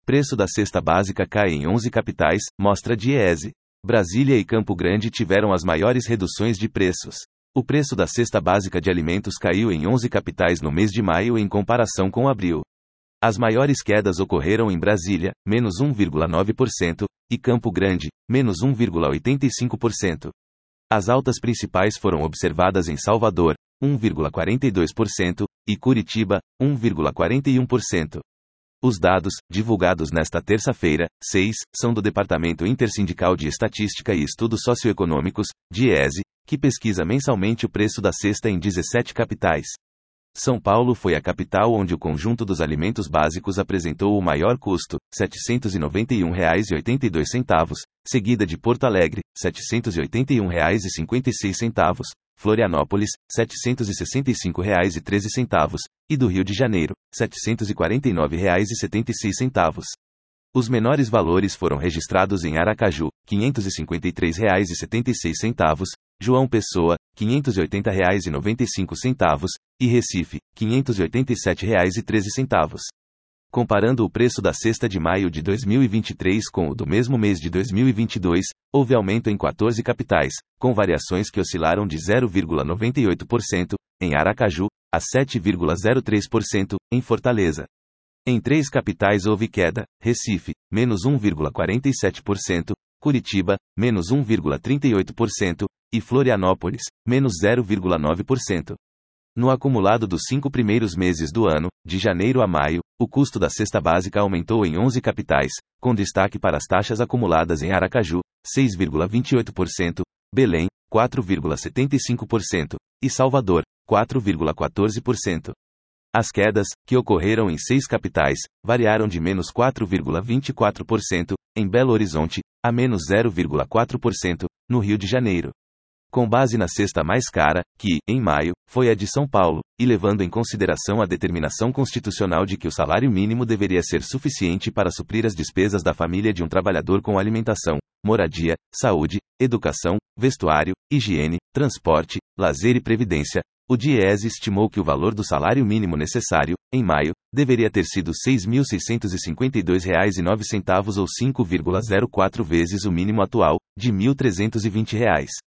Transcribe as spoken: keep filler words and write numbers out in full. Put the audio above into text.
Preço da cesta básica cai em onze capitais, mostra Diese. Brasília e Campo Grande tiveram as maiores reduções de preços. O preço da cesta básica de alimentos caiu em onze capitais no mês de maio em comparação com abril. As maiores quedas ocorreram em Brasília, menos um vírgula nove por cento, e Campo Grande, menos um vírgula oitenta e cinco por cento. As altas principais foram observadas em Salvador, um vírgula quarenta e dois por cento, e Curitiba, um vírgula quarenta e um por cento. Os dados, divulgados nesta terça-feira, seis, são do Departamento Intersindical de Estatística e Estudos Socioeconômicos, Diese, que pesquisa mensalmente o preço da cesta em dezessete capitais. São Paulo foi a capital onde o conjunto dos alimentos básicos apresentou o maior custo, setecentos e noventa e um reais e oitenta e dois centavos, seguida de Porto Alegre, setecentos e oitenta e um reais e cinquenta e seis centavos, Florianópolis, setecentos e sessenta e cinco reais e treze centavos, e do Rio de Janeiro, setecentos e quarenta e nove reais e setenta e seis centavos. Os menores valores foram registrados em Aracaju, quinhentos e cinquenta e três reais e setenta e seis centavos, João Pessoa, quinhentos e oitenta reais e noventa e cinco centavos, e Recife, quinhentos e oitenta e sete reais e treze centavos. Comparando o preço da cesta de maio de dois mil e vinte e três com o do mesmo mês de dois mil e vinte e dois, houve aumento em quatorze capitais, com variações que oscilaram de zero vírgula noventa e oito por cento, em Aracaju, a sete vírgula zero três por cento, em Fortaleza. Em três capitais houve queda, Recife, menos um vírgula quarenta e sete por cento, Curitiba, menos um vírgula trinta e oito por cento, e Florianópolis, menos zero vírgula nove por cento. No acumulado dos cinco primeiros meses do ano, de janeiro a maio, o custo da cesta básica aumentou em onze capitais, com destaque para as taxas acumuladas em Aracaju, seis vírgula vinte e oito por cento, Belém, quatro vírgula setenta e cinco por cento, e Salvador, quatro vírgula quatorze por cento. As quedas, que ocorreram em seis capitais, variaram de menos quatro vírgula vinte e quatro por cento, em Belo Horizonte, a menos zero vírgula quatro por cento, no Rio de Janeiro. Com base na cesta mais cara, que, em maio, foi a de São Paulo, e levando em consideração a determinação constitucional de que o salário mínimo deveria ser suficiente para suprir as despesas da família de um trabalhador com alimentação, moradia, saúde, educação, vestuário, higiene, transporte, lazer e previdência, o Diese estimou que o valor do salário mínimo necessário, em maio, deveria ter sido seis mil seiscentos e cinquenta e dois reais e nove centavos ou cinco vírgula zero quatro vezes o mínimo atual, de mil trezentos e vinte reais.